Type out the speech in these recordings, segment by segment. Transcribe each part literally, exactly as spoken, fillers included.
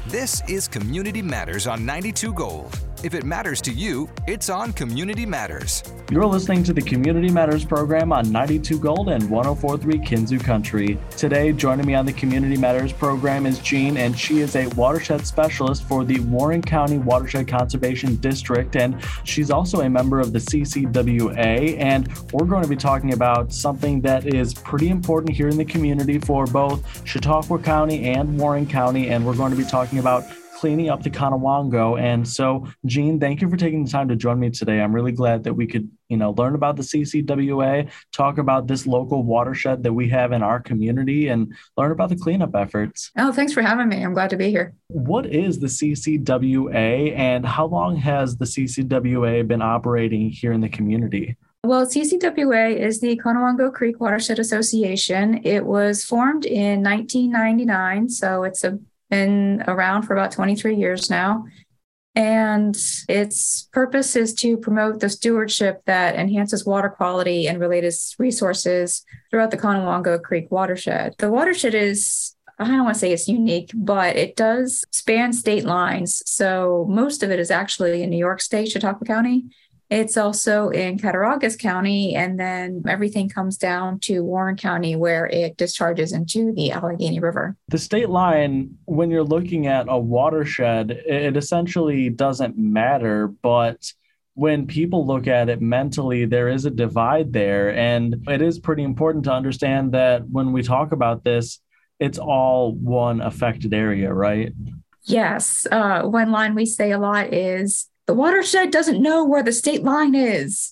This is Community Matters on ninety-two Gold. If it matters to you, it's on Community Matters. You're listening to the Community Matters program on ninety-two Gold and one oh four point three Kinzua Country. Today, joining me on the Community Matters program is Jean, and she is a watershed specialist for the Warren County Watershed Conservation District, and she's also a member of the C C W A, and we're going to be talking about something that is pretty important here in the community for both Chautauqua County and Warren County, and we're going to be talking about cleaning up the Conowongo. And so, Jean, thank you for taking the time to join me today. I'm really glad that we could, you know, learn about the C C W A, talk about this local watershed that we have in our community, and learn about the cleanup efforts. Oh, thanks for having me. I'm glad to be here. What is the C C W A, and how long has the C C W A been operating here in the community? Well, C C W A is the Conowongo Creek Watershed Association. It was formed in nineteen ninety-nine, so it's a been around for about twenty-three years now. And its purpose is to promote the stewardship that enhances water quality and related resources throughout the Conowongo Creek watershed. The watershed is, I don't want to say it's unique, but it does span state lines. So most of it is actually in New York State, Chautauqua County. It's also in Cattaraugus County, and then everything comes down to Warren County, where it discharges into the Allegheny River. The state line, when you're looking at a watershed, it essentially doesn't matter, but when people look at it mentally, there is a divide there, and it is pretty important to understand that when we talk about this, it's all one affected area, right? Yes. Uh, one line we say a lot is, the watershed doesn't know where the state line is.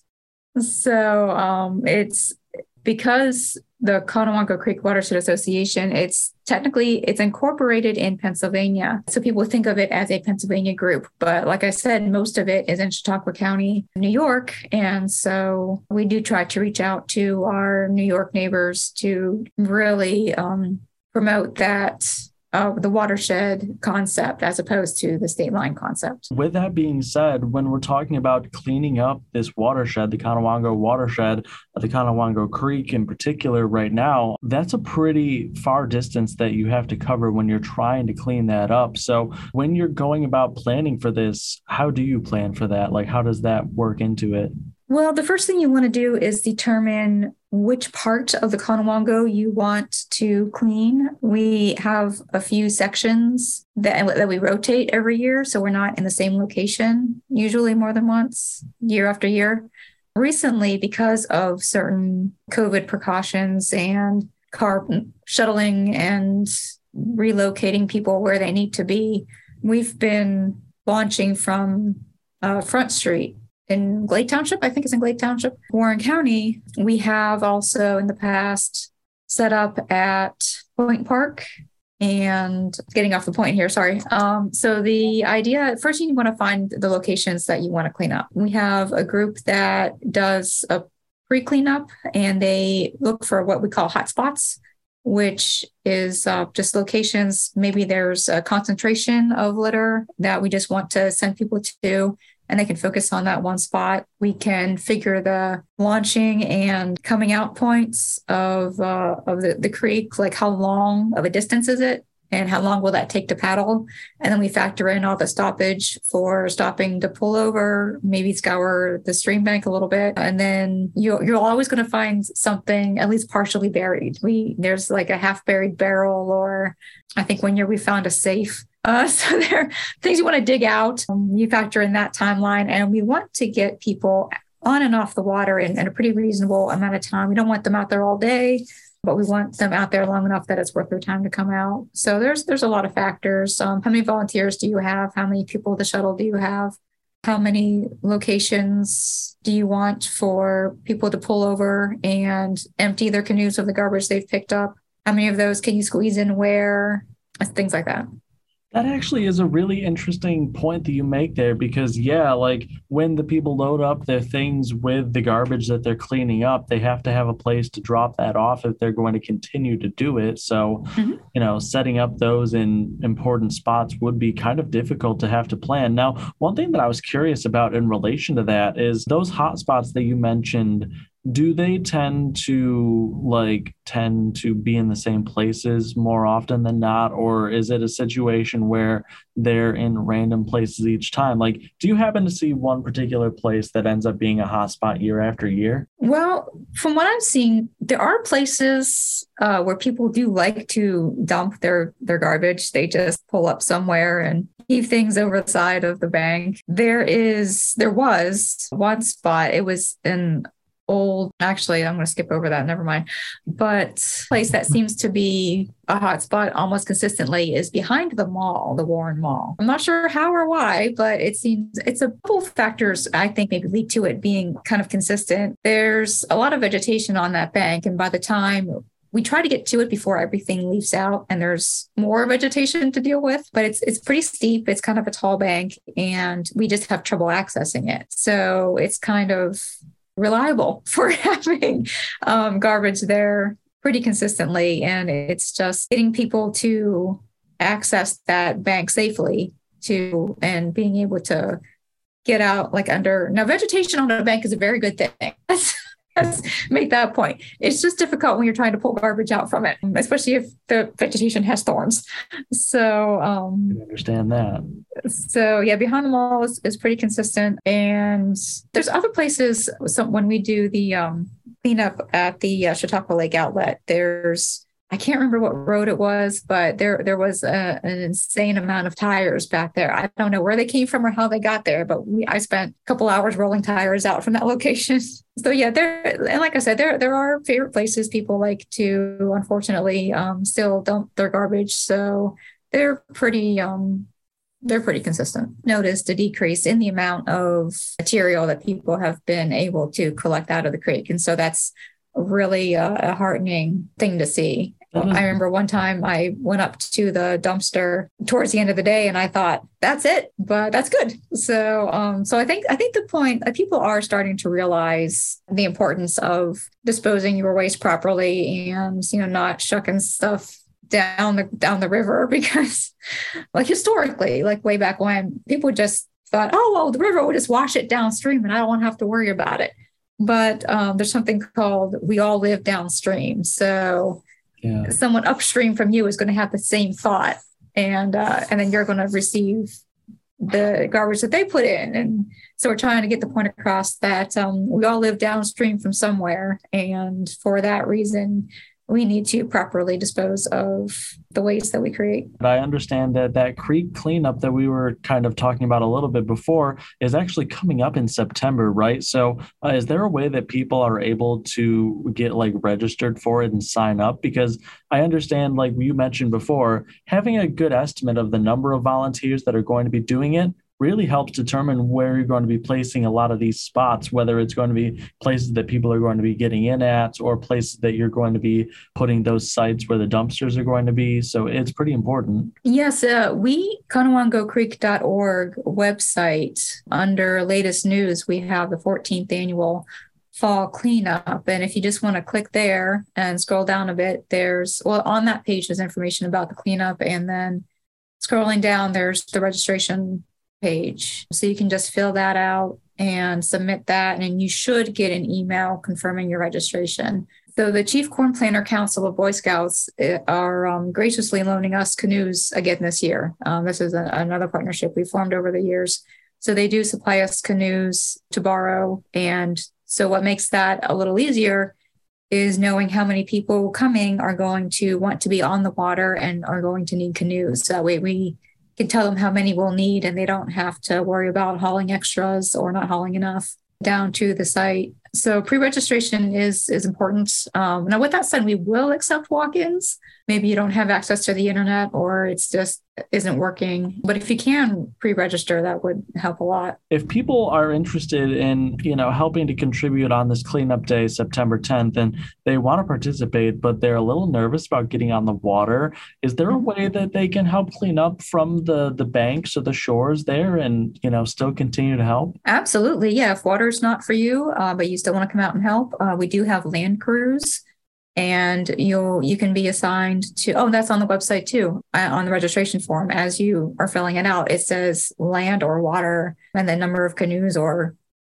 So um, it's because the Conowongo Creek Watershed Association, it's technically, it's incorporated in Pennsylvania. So people think of it as a Pennsylvania group. But like I said, most of it is in Chautauqua County, New York. And so we do try to reach out to our New York neighbors to really um, promote that Uh, the watershed concept as opposed to the state line concept. With that being said, when we're talking about cleaning up this watershed, the Conowongo watershed, the Conowongo Creek in particular right now, that's a pretty far distance that you have to cover when you're trying to clean that up. So when you're going about planning for this, how do you plan for that? Like, how does that work into it? Well, the first thing you want to do is determine which part of the Conowongo you want to clean. We have a few sections that, that we rotate every year, so we're not in the same location, usually more than once, year after year. Recently, because of certain COVID precautions and car shuttling and relocating people where they need to be, we've been launching from uh, Front Street in Glade Township. I think it's in Glade Township, Warren County. We have also in the past set up at Point Park, and getting off the point here, sorry. Um, so the idea, first you want to find the locations that you want to clean up. We have a group that does a pre-cleanup, and they look for what we call hotspots, which is uh, just locations, maybe there's a concentration of litter that we just want to send people to, and they can focus on that one spot. We can figure the launching and coming out points of uh, of the, the creek, like how long of a distance is it, and how long will that take to paddle? And then we factor in all the stoppage for stopping to pull over, maybe scour the stream bank a little bit. And then you, you're always going to find something at least partially buried. We There's like a half buried barrel, or I think one year we found a safe. Uh, so there are things you want to dig out. Um, you factor in that timeline, and we want to get people on and off the water in, in a pretty reasonable amount of time. We don't want them out there all day, but we want them out there long enough that it's worth their time to come out. So there's there's a lot of factors. Um, how many volunteers do you have? How many people at the shuttle do you have? How many locations do you want for people to pull over and empty their canoes of the garbage they've picked up? How many of those can you squeeze in where? Things like that. That actually is a really interesting point that you make there, because, yeah, like when the people load up their things with the garbage that they're cleaning up, they have to have a place to drop that off if they're going to continue to do it. So, mm-hmm. you know, setting up those in important spots would be kind of difficult to have to plan. Now, one thing that I was curious about in relation to that is those hot spots that you mentioned, do they tend to like tend to be in the same places more often than not, or is it a situation where they're in random places each time? Like, do you happen to see one particular place that ends up being a hotspot year after year? Well, from what I'm seeing, there are places uh, where people do like to dump their their garbage. They just pull up somewhere and leave things over the side of the bank. There is, there was one spot. It was in old, actually, I'm going to skip over that. Never mind. But place that seems to be a hot spot almost consistently is behind the mall, the Warren Mall. I'm not sure how or why, but it seems it's a couple of factors I think maybe lead to it being kind of consistent. There's a lot of vegetation on that bank. And by the time we try to get to it before everything leaves out and there's more vegetation to deal with, but it's it's pretty steep. It's kind of a tall bank and we just have trouble accessing it. So it's kind of reliable for having um, garbage there pretty consistently. And it's just getting people to access that bank safely to and being able to get out like under. Now, vegetation on a bank is a very good thing. Let's make that point. It's just difficult when you're trying to pull garbage out from it, especially if the vegetation has thorns. So um, I understand that. So yeah, behind the mall is, is pretty consistent. And there's other places. So when we do the um, cleanup at the uh, Chautauqua Lake Outlet, there's I can't remember what road it was, but there there was a, an insane amount of tires back there. I don't know where they came from or how they got there, but we, I spent a couple hours rolling tires out from that location. So yeah, there and like I said, there there are favorite places people like to, unfortunately, um, still dump their garbage. So they're pretty um, they're pretty consistent. Noticed a decrease in the amount of material that people have been able to collect out of the creek, and so that's really a, a heartening thing to see. I remember one time I went up to the dumpster towards the end of the day and I thought, that's it, but that's good. So, um, so I think, I think the point that people are starting to realize the importance of disposing your waste properly and, you know, not shucking stuff down the, down the river because like historically, like way back when people just thought, oh, well, the river will just wash it downstream and I don't want to have to worry about it. But um, there's something called, we all live downstream. So yeah. Someone upstream from you is going to have the same thought, and uh, and then you're going to receive the garbage that they put in. And so we're trying to get the point across that um, we all live downstream from somewhere, and for that reason, we need to properly dispose of the waste that we create. I understand that that creek cleanup that we were kind of talking about a little bit before is actually coming up in September, right? So uh, is there a way that people are able to get like registered for it and sign up? Because I understand, like you mentioned before, having a good estimate of the number of volunteers that are going to be doing it really helps determine where you're going to be placing a lot of these spots, whether it's going to be places that people are going to be getting in at or places that you're going to be putting those sites where the dumpsters are going to be. So it's pretty important. Yes, uh, we, Conowongo Creek dot org website, under latest news, we have the fourteenth annual fall cleanup. And if you just want to click there and scroll down a bit, there's, well, on that page, there's information about the cleanup. And then scrolling down, there's the registration page. So you can just fill that out and submit that, and you should get an email confirming your registration. So the Chief Corn Planter Council of Boy Scouts are um, graciously loaning us canoes again this year. Um, this is a, another partnership we formed over the years. So they do supply us canoes to borrow. And so what makes that a little easier is knowing how many people coming are going to want to be on the water and are going to need canoes. So that way we can tell them how many we'll need, and they don't have to worry about hauling extras or not hauling enough down to the site. So pre-registration is is important. Um, now, with that said, we will accept walk-ins. Maybe you don't have access to the internet or it's just isn't working. But if you can pre-register, that would help a lot. If people are interested in, you know, helping to contribute on this cleanup day, September tenth, and they want to participate, but they're a little nervous about getting on the water, is there a way that they can help clean up from the, the banks or the shores there and, you know, still continue to help? Absolutely. Yeah. If water's not for you, uh, but you still want to come out and help, uh, we do have land crews. And you'll you can be assigned to, oh, that's on the website too, uh, on the registration form. As you are filling it out, it says land or water and the number of canoes or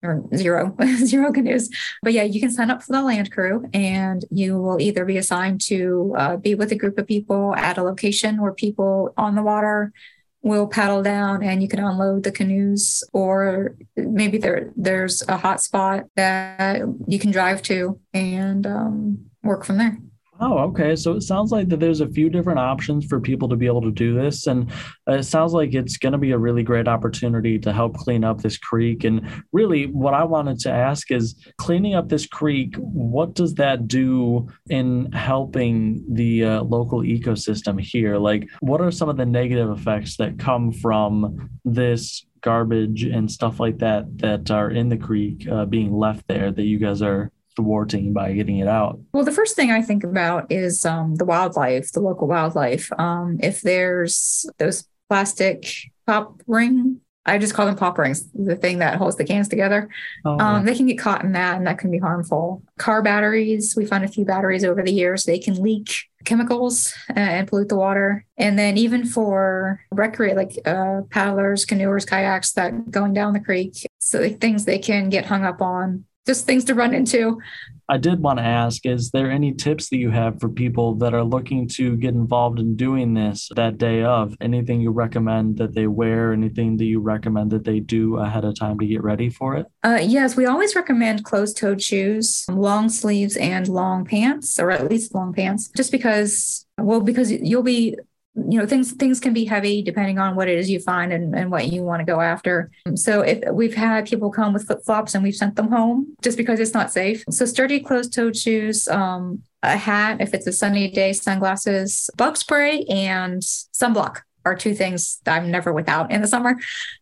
or zero, zero canoes. But yeah, you can sign up for the land crew and you will either be assigned to uh, be with a group of people at a location where people on the water will paddle down and you can unload the canoes, or maybe there there's a hot spot that you can drive to and um, work from there. Oh, okay. So it sounds like that there's a few different options for people to be able to do this. And it sounds like it's going to be a really great opportunity to help clean up this creek. And really what I wanted to ask is, cleaning up this creek, what does that do in helping the uh, local ecosystem here? Like, what are some of the negative effects that come from this garbage and stuff like that that are in the creek uh, being left there that you guys are thwarting by getting it out? Well, the first thing I think about is um, the wildlife, the local wildlife. Um, if there's those plastic pop ring, I just call them pop rings, the thing that holds the cans together. Oh, yeah. um, they can get caught in that, and that can be harmful. Car batteries, we found a few batteries over the years. They can leak chemicals uh, and pollute the water. And then even for recreate, like uh, paddlers, canoers, kayaks that going down the creek, so like, things they can get hung up on. Just things to run into. I did want to ask, is there any tips that you have for people that are looking to get involved in doing this that day of? Anything you recommend that they wear? Anything that you recommend that they do ahead of time to get ready for it? Uh, yes, we always recommend closed-toed shoes, long sleeves and long pants, or at least long pants, just because, well, because you'll be you know, things things can be heavy depending on what it is you find and, and what you want to go after. So if we've had people come with flip-flops and we've sent them home just because it's not safe. So sturdy closed-toed shoes, um, a hat if it's a sunny day, sunglasses, bug spray, and sunblock are two things that I'm never without in the summer.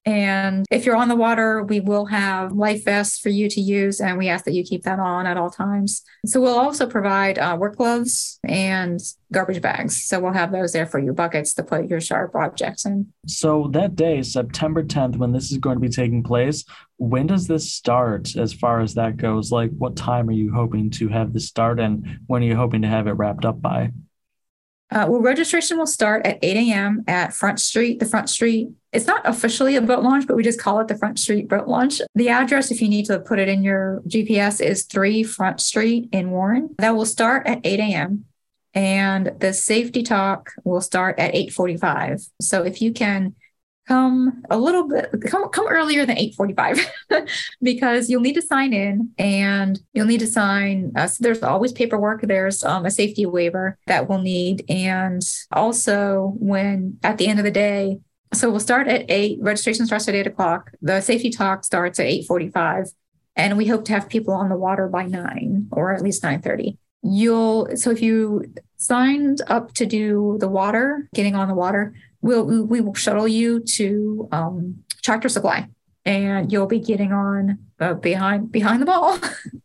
And if you're on the water, we will have life vests for you to use, and we ask that you keep that on at all times. So we'll also provide uh, work gloves and garbage bags. So we'll have those there for you, buckets to put your sharp objects in. So that day, September tenth, when this is going to be taking place, when does this start as far as that goes? Like, what time are you hoping to have this start, and when are you hoping to have it wrapped up by? Uh, well, registration will start at eight a.m. at Front Street. The Front Street, it's not officially a boat launch, but we just call it the Front Street Boat Launch. The address, if you need to put it in your G P S, is three Front Street in Warren. That will start at eight a.m. and the safety talk will start at eight forty-five. So if you can come a little bit, come, come earlier than eight forty-five because you'll need to sign in and you'll need to sign. Uh, so there's always paperwork. There's um, a safety waiver that we'll need. And also when at the end of the day, so we'll start at eight, registration starts at eight o'clock. The safety talk starts at eight forty-five. And we hope to have people on the water by nine or at least nine thirty. You'll, so if you signed up to do the water, getting on the water, We'll, we will shuttle you to um, Tractor Supply, and you'll be getting on uh, behind behind the mall.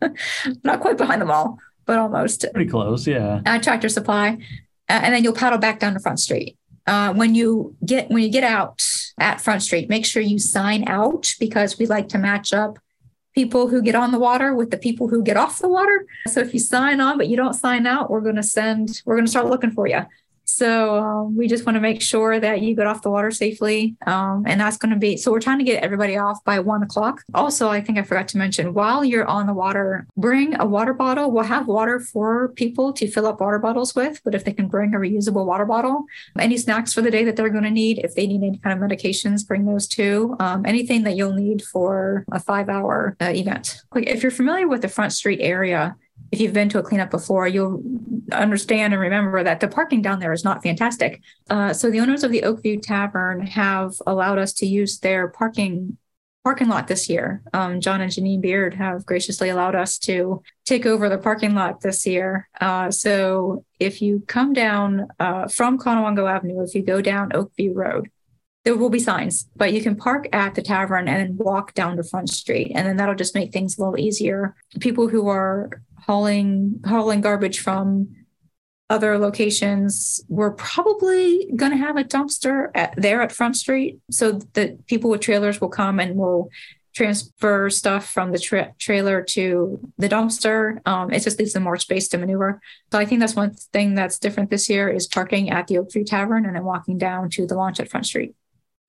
Not quite behind the mall, but almost. Pretty close, yeah. At Tractor Supply, uh, and then you'll paddle back down to Front Street. Uh, when you get when you get out at Front Street, make sure you sign out because we like to match up people who get on the water with the people who get off the water. So if you sign on but you don't sign out, we're going to send. We're going to start looking for you. So um, we just want to make sure that you get off the water safely. Um, and that's going to be, so we're trying to get everybody off by one o'clock. Also, I think I forgot to mention, while you're on the water, bring a water bottle. We'll have water for people to fill up water bottles with, but if they can bring a reusable water bottle, any snacks for the day that they're going to need, if they need any kind of medications, bring those too. Um, anything that you'll need for a five hour uh, event. Like if you're familiar with the Front Street area, if you've been to a cleanup before, you'll understand and remember that the parking down there is not fantastic. Uh, so the owners of the Oakview Tavern have allowed us to use their parking parking lot this year. Um, John and Janine Beard have graciously allowed us to take over the parking lot this year. Uh, so if you come down uh, from Conowongo Avenue, if you go down Oakview Road, there will be signs, but you can park at the tavern and then walk down to Front Street. And then that'll just make things a little easier. People who are hauling hauling garbage from other locations, we're probably going to have a dumpster at, there at Front Street so that people with trailers will come and will transfer stuff from the tra- trailer to the dumpster. Um, it just leaves them more space to maneuver. So I think that's one thing that's different this year is parking at the Oakview Tavern and then walking down to the launch at Front Street.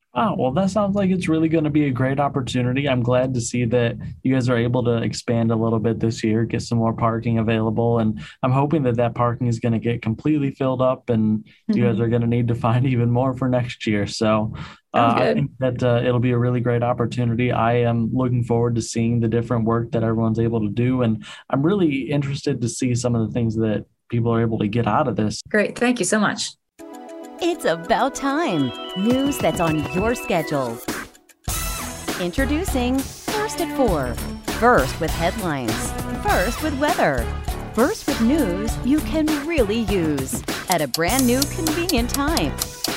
Oh, well, that sounds like it's really going to be a great opportunity. I'm glad to see that you guys are able to expand a little bit this year, get some more parking available. And I'm hoping that that parking is going to get completely filled up and you guys Mhm. are going to need to find even more for next year. So Sounds uh, I good. think that uh, it'll be a really great opportunity. I am looking forward to seeing the different work that everyone's able to do. And I'm really interested to see some of the things that people are able to get out of this. Great. Thank you so much. It's about time. News that's on your schedule. Introducing First at four. First with headlines. First with weather. First with news you can really use at a brand new convenient time.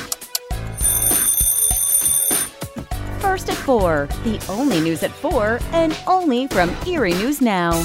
First at four, the only news at four and only from Erie News Now.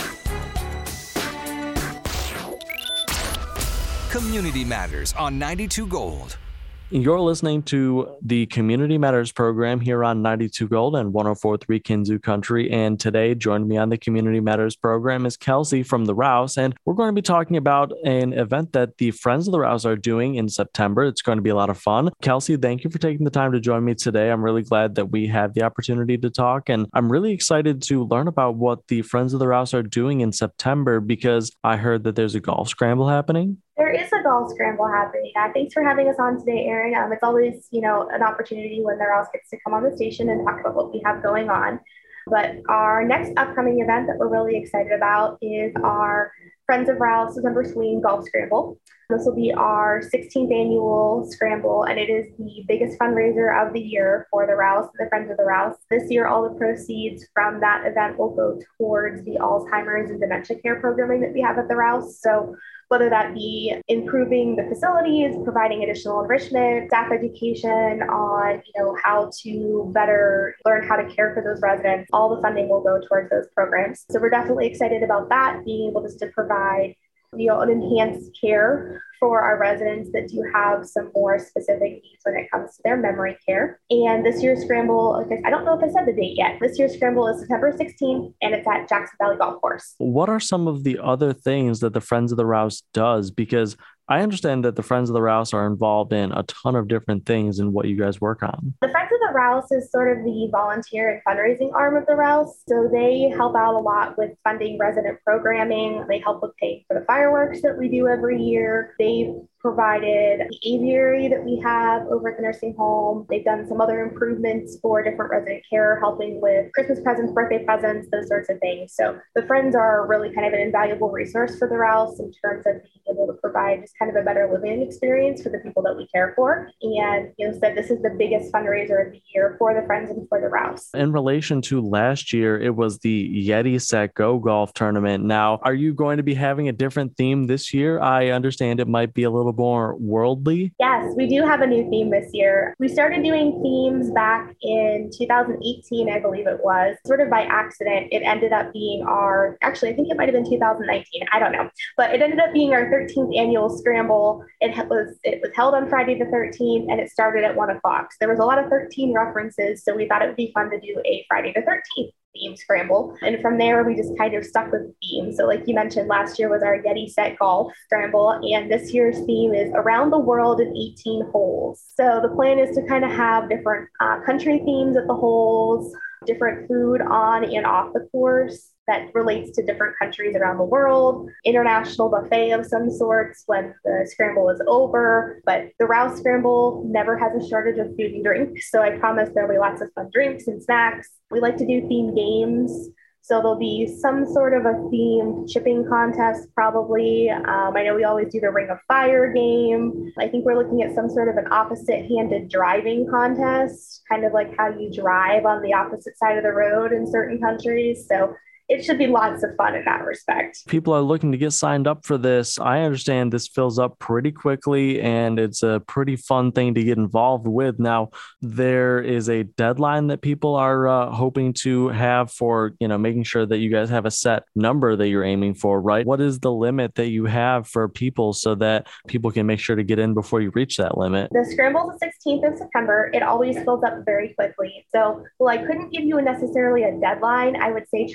Community Matters on ninety-two Gold. You're listening to the Community Matters program here on ninety-two Gold and one oh four point three Kinzu Country. And today, joining me on the Community Matters program is Kelsey from the Rouse. And we're going to be talking about an event that the Friends of the Rouse are doing in September. It's going to be a lot of fun. Kelsey, thank you for taking the time to join me today. I'm really glad that we have the opportunity to talk. And I'm really excited to learn about what the Friends of the Rouse are doing in September because I heard that there's a golf scramble happening. There is a golf scramble happening. Uh, thanks for having us on today, Aaron. Um, it's always, you know, an opportunity when the Rouse gets to come on the station and talk about what we have going on. But our next upcoming event that we're really excited about is our Friends of Rouse December Swing Golf Scramble. This will be our sixteenth annual scramble, and it is the biggest fundraiser of the year for the Rouse and the Friends of the Rouse. This year, all the proceeds from that event will go towards the Alzheimer's and dementia care programming that we have at the Rouse. So whether that be improving the facilities, providing additional enrichment, staff education on, you know, how to better learn how to care for those residents, all the funding will go towards those programs. So we're definitely excited about that, being able just to provide, you know, an enhanced care for our residents that do have some more specific needs when it comes to their memory care. And this year's scramble, like I don't know if I said the date yet. This year's scramble is September sixteenth, and it's at Jackson Valley Golf Course. What are some of the other things that the Friends of the Rouse does? Because I understand that the Friends of the Rouse are involved in a ton of different things in what you guys work on. The Friends of the Rouse is sort of the volunteer and fundraising arm of the Rouse. So they help out a lot with funding resident programming. They help with paying for the fireworks that we do every year. They've provided the aviary that we have over at the nursing home. They've done some other improvements for different resident care, helping with Christmas presents, birthday presents, those sorts of things. So the Friends are really kind of an invaluable resource for the Rouse in terms of being able to provide just kind of a better living experience for the people that we care for. And you know, said this is the biggest fundraiser of the year for the Friends and for the Rouse. In relation to last year, it was the Yeti Set Go Golf Tournament. Now, are you going to be having a different theme this year? I understand it might be a little more worldly. Yes, we do have a new theme this year. We started doing themes back in two thousand eighteen, I believe it was, sort of by accident. It ended up being our, actually, I think it might have been two thousand nineteen. I don't know, but it ended up being our thirteenth annual scramble. It was it was held on Friday the thirteenth, and it started at one o'clock. So there was a lot of thirteen references, so we thought it would be fun to do a Friday the thirteenth theme scramble. And from there, we just kind of stuck with the theme. So like you mentioned, last year was our Yeti Set Golf Scramble, and this year's theme is Around the World in eighteen Holes. So the plan is to kind of have different uh, country themes at the holes, different food on and off the course that relates to different countries around the world, international buffet of some sorts when the scramble is over. But the Rouse Scramble never has a shortage of food and drink. So I promise there'll be lots of fun drinks and snacks. We like to do themed games. So there'll be some sort of a themed chipping contest, probably. Um, I know we always do the Ring of Fire game. I think we're looking at some sort of an opposite-handed driving contest, kind of like how you drive on the opposite side of the road in certain countries. So it should be lots of fun in that respect. People are looking to get signed up for this. I understand this fills up pretty quickly and it's a pretty fun thing to get involved with. Now, there is a deadline that people are uh, hoping to have for, you know, making sure that you guys have a set number that you're aiming for, right? What is the limit that you have for people so that people can make sure to get in before you reach that limit? The scramble's the sixteenth of September. It always fills up very quickly. So, well, I couldn't give you a necessarily a deadline. I would say try to get your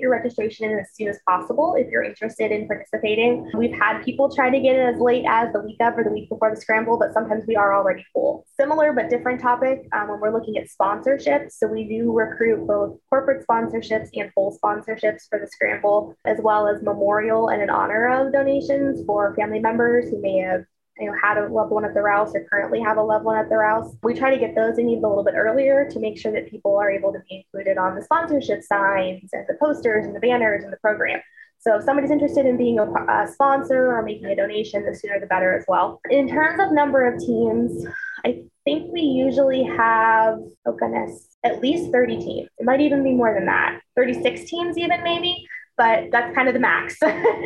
your registration in as soon as possible if you're interested in participating. We've had people try to get it as late as the week of or the week before the scramble, but sometimes we are already full. Similar but different topic um, when we're looking at sponsorships. So we do recruit both corporate sponsorships and full sponsorships for the scramble, as well as memorial and in honor of donations for family members who may have you know, had a loved one at the Rouse or currently have a loved one at the Rouse. We try to get those in even a little bit earlier to make sure that people are able to be included on the sponsorship signs and the posters and the banners and the program. So if somebody's interested in being a, a sponsor or making a donation, the sooner the better as well. In terms of number of teams, I think we usually have, oh goodness, at least thirty teams. It might even be more than that, thirty-six teams even maybe. But that's kind of the max.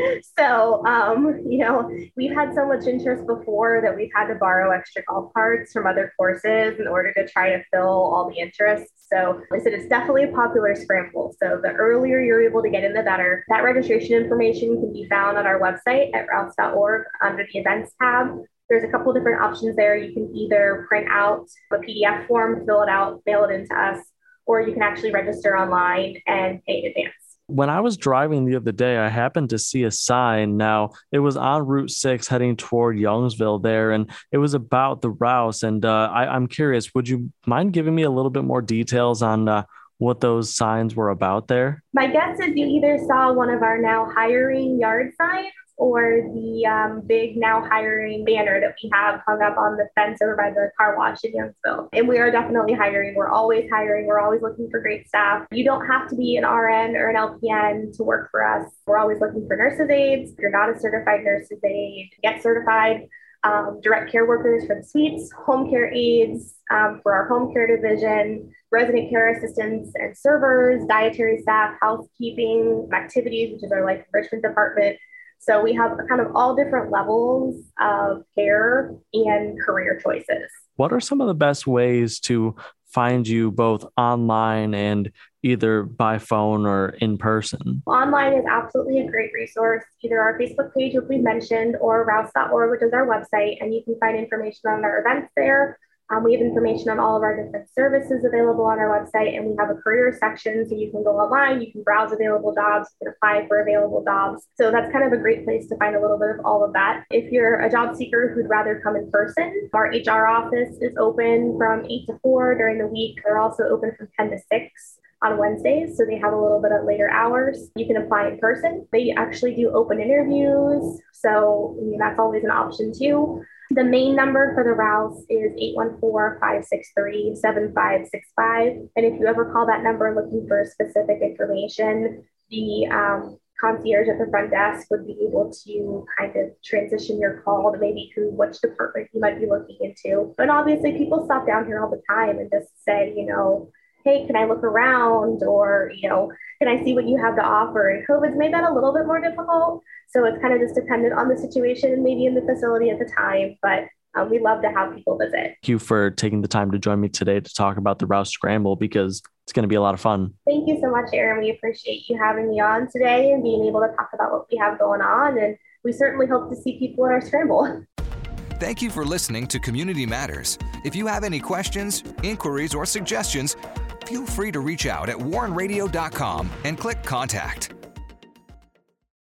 so, um, you know, we've had so much interest before that we've had to borrow extra golf carts from other courses in order to try to fill all the interests. So I said, it's definitely a popular scramble. So the earlier you're able to get in, the better. That registration information can be found on our website at rouse dot org under the events tab. There's a couple different options there. You can either print out a P D F form, fill it out, mail it in to us, or you can actually register online and pay in advance. When I was driving the other day, I happened to see a sign. Now, it was on Route six heading toward Youngsville there, and it was about the Rouse. And uh, I, I'm curious, would you mind giving me a little bit more details on uh, what those signs were about there? My guess is you either saw one of our now hiring yard signs or the um, big now hiring banner that we have hung up on the fence over by the car wash in Youngsville. And we are definitely hiring. We're always hiring. We're always looking for great staff. You don't have to be an R N or an L P N to work for us. We're always looking for nurses aides. If you're not a certified nurses aide, get certified. Um, direct care workers for the suites, home care aides um, for our home care division, resident care assistants and servers, dietary staff, housekeeping, activities, which is our life enrichment department. So we have kind of all different levels of care and career choices. What are some of the best ways to find you both online and either by phone or in person? Online is absolutely a great resource, either our Facebook page, which we mentioned, or rouse dot org, which is our website, and you can find information on our events there. Um, we have information on all of our different services available on our website, and we have a career section, so you can go online, you can browse available jobs, you can apply for available jobs. So that's kind of a great place to find a little bit of all of that. If you're a job seeker who'd rather come in person, our H R office is open from eight to four during the week. They're also open from ten to six on Wednesdays, so they have a little bit of later hours. You can apply in person. They actually do open interviews, so I mean, that's always an option too. The main number for the Rouse is eight one four, five six three, seven five six five. And if you ever call that number looking for specific information, the um, concierge at the front desk would be able to kind of transition your call to maybe who, which department you might be looking into. But obviously people stop down here all the time and just say, you know, hey, can I look around? Or, you know, can I see what you have to offer? And COVID's made that a little bit more difficult. So it's kind of just dependent on the situation and maybe in the facility at the time. But um, we love to have people visit. Thank you for taking the time to join me today to talk about the Rouse Scramble, because it's going to be a lot of fun. Thank you so much, Aaron. We appreciate you having me on today and being able to talk about what we have going on. And we certainly hope to see people at our Scramble. Thank you for listening to Community Matters. If you have any questions, inquiries, or suggestions, feel free to reach out at warren radio dot com and click Contact.